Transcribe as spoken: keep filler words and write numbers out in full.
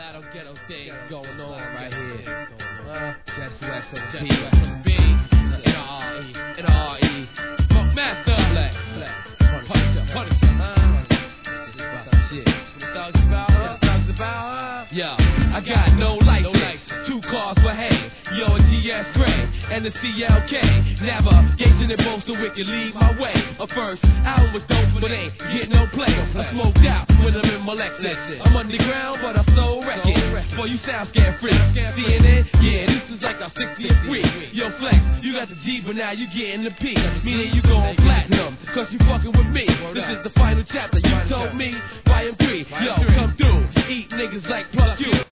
lot of ghetto things going on right here. Uh, Just West of the P, West of the B, N R E, N R E, Funk Master, Black, Black, Punisher, Punisher, huh? Just about that shit. What the thugs about, huh? Thugs about, huh? Yeah, I got no license, two cars for hay, yo, a G S Gray, and the C L K, navigating it both so it can lead my way. A first album was dope, but ain't get no play. I smoked out when I'm in my Lexus. I'm underground, but I'm so wrecking. Boy, you sound scared free. C N N, yeah, this is like our sixtieth week. Yo, Flex, you got the G, but now you getting the P. Meaning you going platinum, cause you fucking with me. This is the final chapter, you told me, volume three. Yo, come through, eat niggas like plus you.